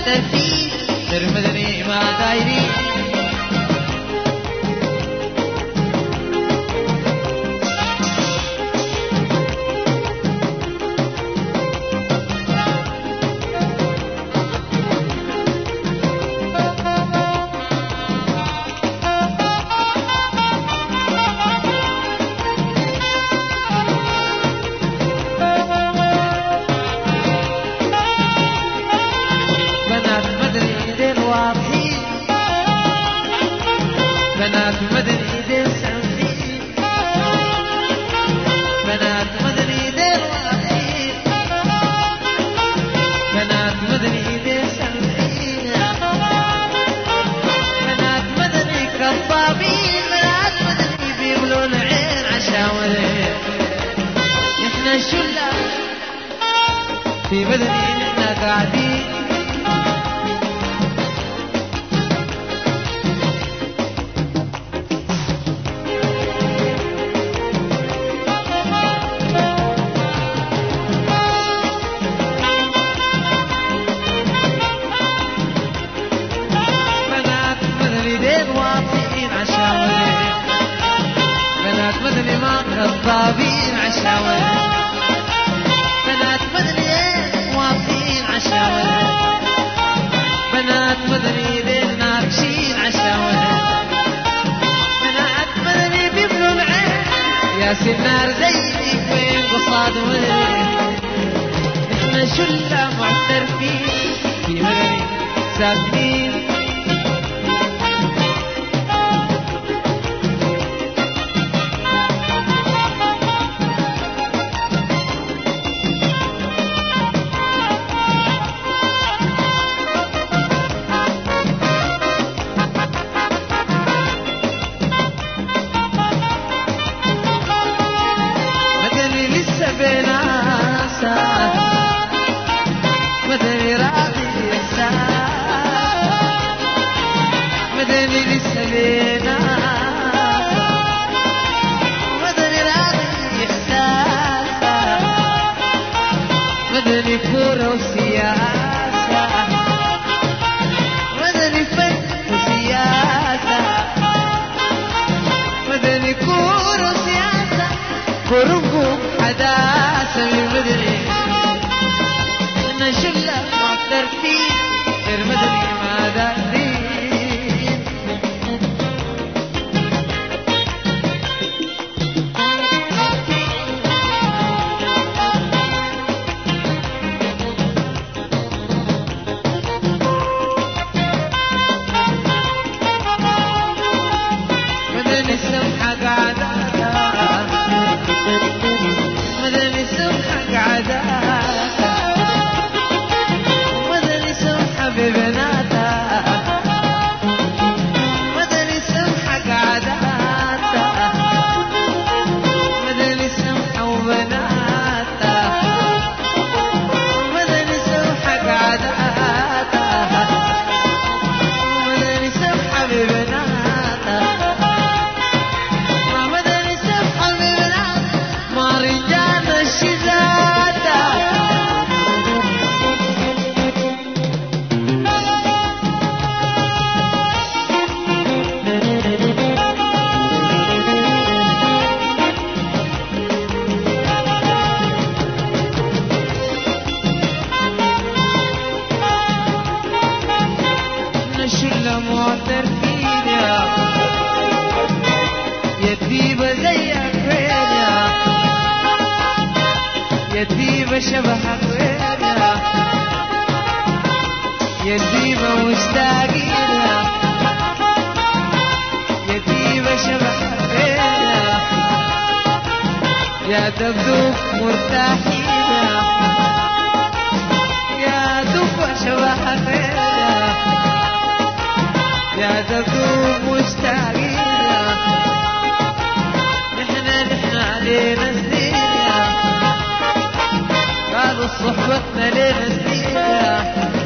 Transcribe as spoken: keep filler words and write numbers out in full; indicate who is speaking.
Speaker 1: محترفين سر مدني ما دايرين بنات مدني دير سمين بنات مدني دير واقفين بنات مدني دير سمين بنات مدني كطابين بنات مدني بيملوا العين عشاورين احنا شلة في مدني احنا قاعدين بنات مدني ما كذابين عشاورين بنات مدني واقفين عشاورين بنات مدني لين ناقشين عشاورين بنات مدني بيبنوا العين يا سنار زيك وين قصاد وين احنا شلة معترفين في مدني ساكنين مدني راضي مدني لسه بينا مدني راضي إحساسا مدني كورة وسياسة مدني فن وسياسة مدني كورة وسياسة كورنكو حداثة المدني إحنا شلة معترفين غير مدني ما دارين مدني السمحة قعداتها مدني السمحة قعداتها مدني سمحة ببناتها مدني سمحة قعداتها مدني سمحة وبناتها مدني سمحة قعداتها مدني سمحة ببناتها شلة معترفين يا يا ديبة زيك وين يا يا ديبة شبهك وين يا يا ديبة مشتاقين يا يا ديبة شبهك وين يا يا دبدوب مرتاحين يا يا دبة شبهك وين يا دبدوب مشتاقين نحنا نحنا علينا سنين قالوا صحبتنا لينا سنين